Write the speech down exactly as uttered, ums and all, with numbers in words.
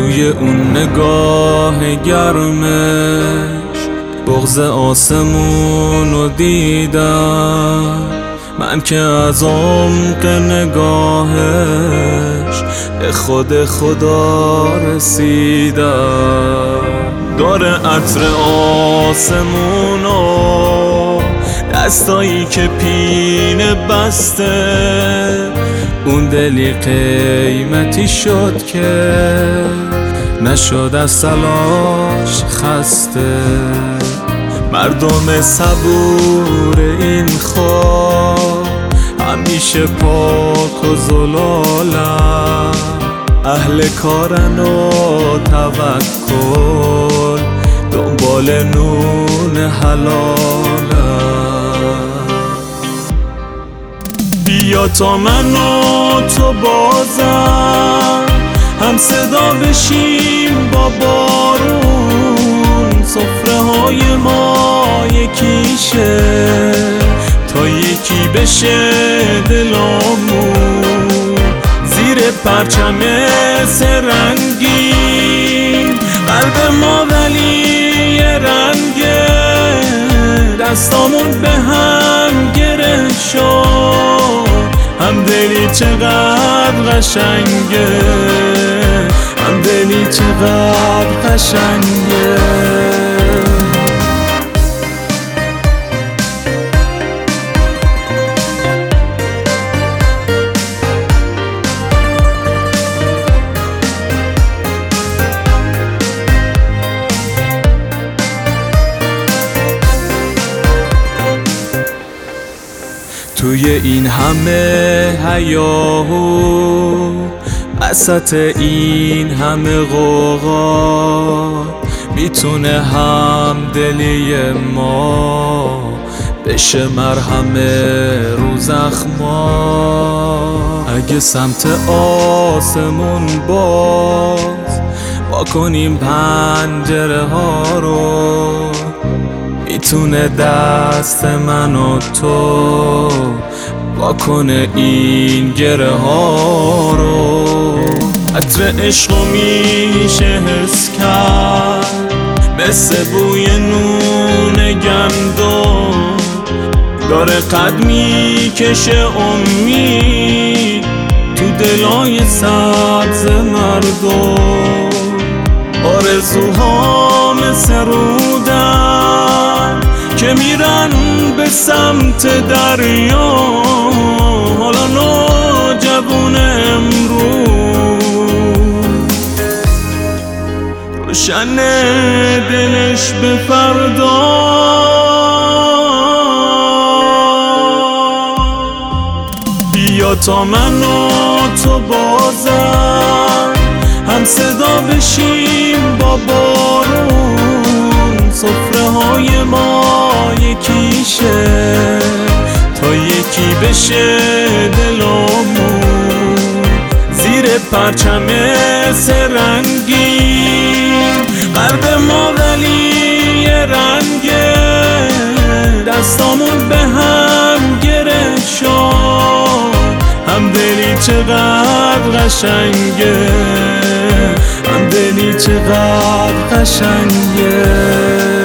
توی اون نگاه گرمش بغض آسمونو دیدم من که از عمق نگاهش به خود خدا رسیدم. داره عطر آسمونو دستایی که پینه بسته، اون دلی قیمتی شد که نشد از سلاش خسته. مردم صبور این خاک همیشه پاک و زلالن، اهل کارن و توکل دنبال نون حلالن. بیا تا من و تو بازم هم صدا بشیم با بارون، سفره های ما یکیشه تا یکی بشه دلامون. زیر پرچم سرنگین قلب ما ولی یه رنگه، دستامون به هم گره شد، همدلی چقدر قشنگه، همدلی چقدر قشنگه. توی این همه هیاهو وسط این همه غوغا، میتونه همدلی ما بشه مرهم رو زخما. اگه سمت آسمون باز با کنیم پنجره ها رو، میتونه دست من و تو واکنه این گره ها رو. عطر عشقو میشه حس کرد مثل بوی نون گندم، داره قد میکشه امید تو دلای سبز مردم. آرزوها مثل رودن که میرن به سمت دریا، حالا نوجوون امروز روشن دلش به فردا. بیا تا من و تو بازم هم صدا بشیم با بارون، سفره های ما یکیشه تا یکی بشه دلامون. زیر پرچم سرنگین قلب ما ولی یه رنگه، دستامون به هم گره شد، همدلی چقدر قشنگه، همدلی چقدر قشنگه.